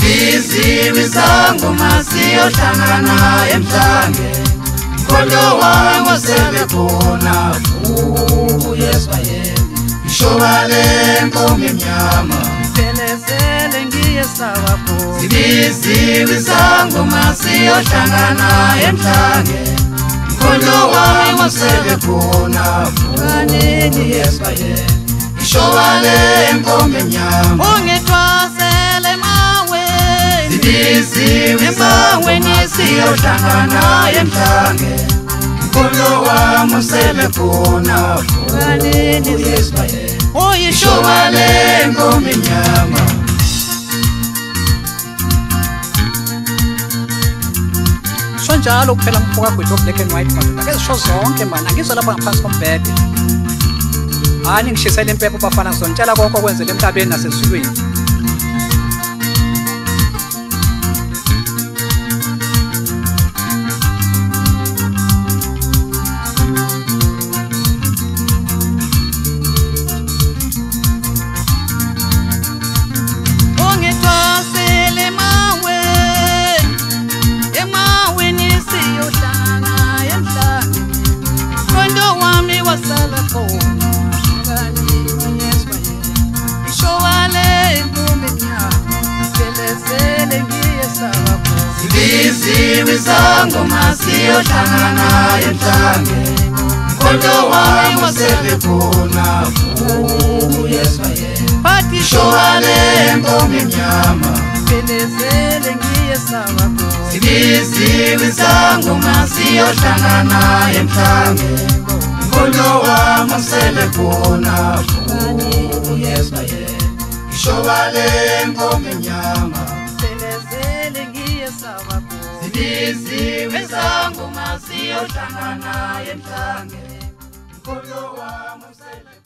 Zibiziwe izangoma siyohlangana emhlange Mkhondo wami osebekhona uyezwa yena Ishoba lenkomo emnyama Pelezele ngiyesaba khona Zibiziwe izangoma siyohlangana emhlange Mkhondo wami osebekhona uyezwa yena Ishoba lenkomo emnyama Ungithwasele maweni Zibiziwe izangoma siyohlangana emhlange Mkhondo wami osebekhona uyezwa yena Ishoba lenkomo emnyama Sonjalo kuphela mfuka gwethu black and white madoda ake zisho zonke manje angizwa lapha ngaphansi kombhede Hani ngishisela impepho bafana ngizonitshela konke okwenzele emhlabeni nasezulwini Zibiziwe izangoma siyohlangana emhlange Mkhondo wami osebekhona uyezwa yena Ishoba lenkomo emnyama Pelezele ngiyesaba khona Zibiziwe izangoma siyohlangana emhlange Mkhondo wami osebekhona uyezwa yena Ishoba lenkomo emnyama Zibiziwe izangoma siyohlangana emhlange Mkhondo wami